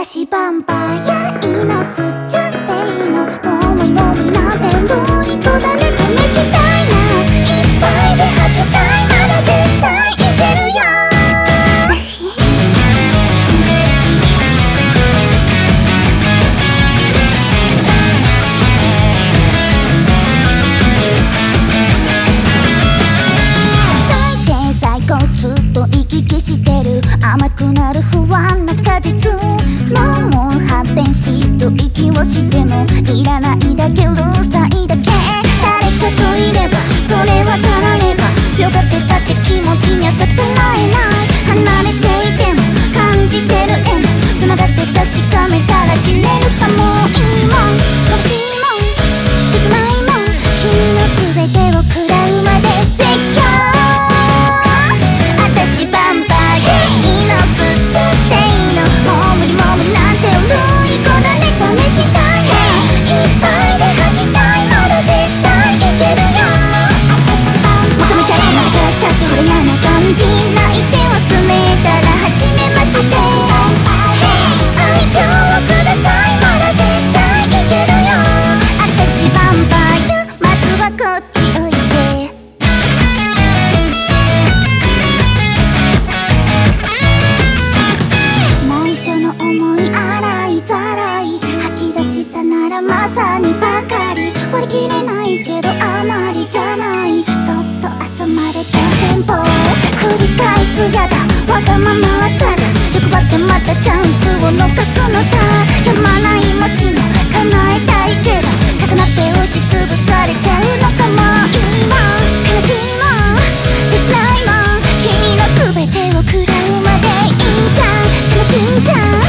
私バンパイアいいの吸っちゃっていいのもう無理もう無理なんて悪い子だね試したいないっぱいで吐きたいまだ絶対いけるよ最低最高ずっと行き来してる甘くなる不安な果実もう発展しと息をしてもいらないだけうるさいだけ誰かといればそれは足られば強がってたって気持ちには逆らえない離れていても感じてる絵も繋がって確かめたら知れるかもいいもん眩しいもん切ないもん君の全てを食らうまで絶叫私バンパイアいいの吸っちゃっていいのもう無理もう無理なんて悪い子だね試したいいっぱいで吐きたいまだ絶対いけるよ私バンパイア求めちゃって慣れからしちゃってほら嫌な感じ泣いて忘れたら初めまして愛情をくださいまだ絶対いけるよ私バンパイアまずはこっちおいで内緒の思い洗いざらい吐き出したならまさにばかり割り切れないけどあまりじゃないそっと遊まれた戦法繰り返すやだわがままはただ欲張ってまたチャンスを逃すのだやまないもしも叶えたいけど重なって押しつぶされちゃうのかもいいもん悲しいもん切ないもん君の全てを食らうまでいいじゃん楽しいじゃん